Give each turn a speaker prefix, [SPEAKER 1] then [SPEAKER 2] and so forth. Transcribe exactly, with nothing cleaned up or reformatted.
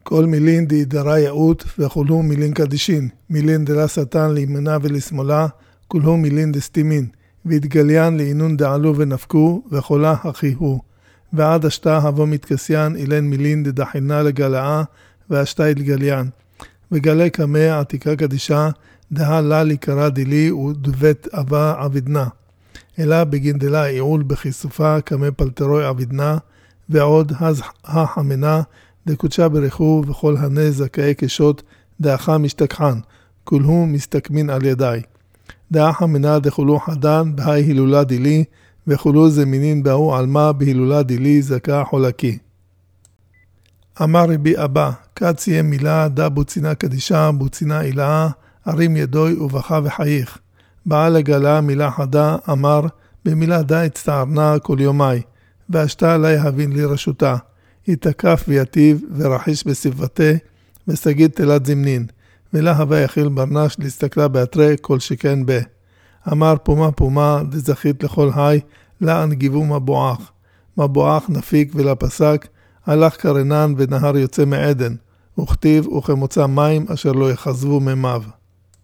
[SPEAKER 1] כל מילין די דרה יאות וכולו מילין קדישין, מילין דלה שטן לימנה ולשמאלה, כולו מילין דסתימין, והתגליין לעינון דעלו ונפקו, וחולה הכי הוא. ועד השתה הבו מתקסיין אילן מילין דדחינה לגלאה, והשתה התגליין. וגלי קמה עתיקה קדישה, דהה לה ליקרה דילי ודבט אבה עבידנה. אלא בגין דלה עיעול בחיסופה קמה פלטרוי עבידנה, ועוד הז החמנה דקודשה ברכו וכל הנה זכאי קשות דאחה משתכחן, כולהו מסתכמין על ידי. דאה חמנה דחולו חדן בהי הילולה דילי, וכולו זמינין באו עלמה בהילולה דילי זכה חולקי. אמר רבי אבא, כת סיים מילה דה בוצינה קדישה, בוצינה אילאה, הרים ידוי ובכה וחייך. באה לגלה מילה חדה, אמר, במילה דה הצטערנה כל יומי, והשתה עלי הבין לי רשותה. יתקף ויטיב ורחיש בספתה, וסגיד תלת זמנין, ולה הווה יחיל ברנש להסתכלה באתרי כל שכן בה. אמר פומה פומה דזכית לכל היי, לה הנגיבו מבועך. מבועך נפיק ולפסק, הלך קרנן ונהר יוצא מעדן, וכתיב וכמוצא מים אשר לא יחזבו ממיו.